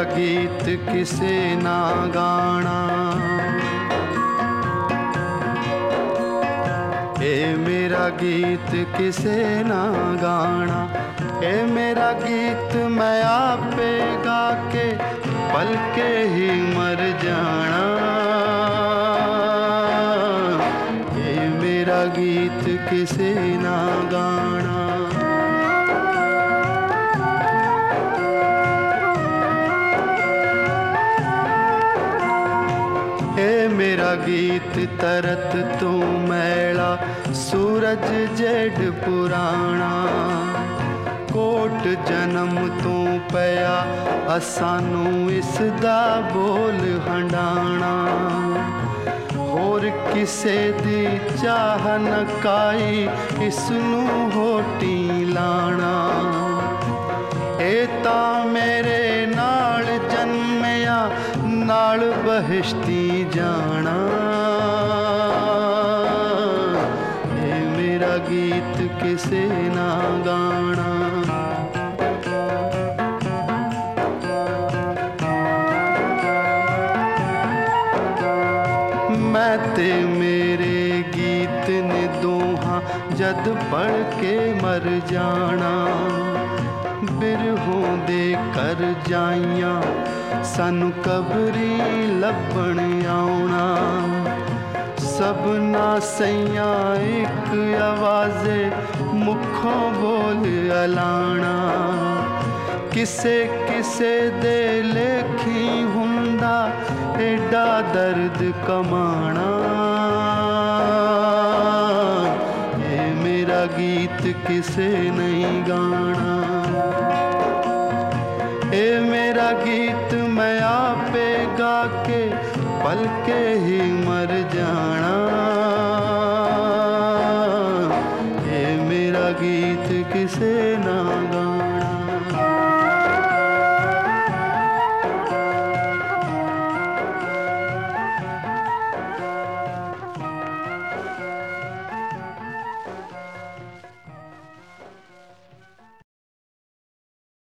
गीत किसे ना गाना, ए मेरा गीत किसे ना गाना, ए मेरा गीत मैं आपे गा के पल के ही मर जाना, ए मेरा गीत किसे ना गाना। ए मेरा गीत तरत तू मैला सूरज जेड पुराना, कोट जन्म तू पया असानू इसदा बोल हंडाना, होर किसे दी चाह न काई इसनू होटी लाना, ए तां मेरे नाल जन्मया नाल बहिश्ती जाना, ए मेरा गीत किसे ना गाना। मैं ते मेरे गीत ने दोहां जद पढ़ के मर जाना, बिरहों दे कर जाइयां सानू कबरी लभण आउणा, सबना सैया एक आवाज़े मुखों बोल अलाना, किसे किसे दे लेखी हुंदा एडा दर्द कमाना, ये मेरा गीत किसे नहीं गाना, ए मेरा गीत मैं आपे गा के पल के ही मर जाना, ए मेरा गीत किसे ना